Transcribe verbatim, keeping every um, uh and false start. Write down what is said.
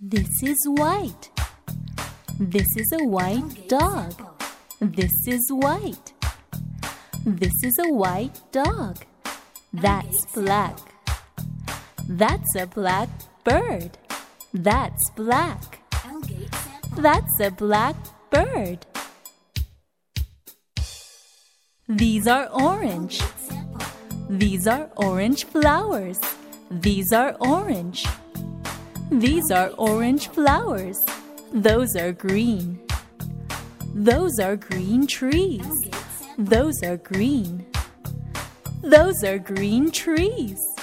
This is white. This is a white dog. This is white. This is a white dog. That's black. That's a black bird. That's black. That's a black bird. These are orange. These are orange flowers. These are orange. These are orange flowers. Those are green. Those are green trees. Those are green. Those are green trees.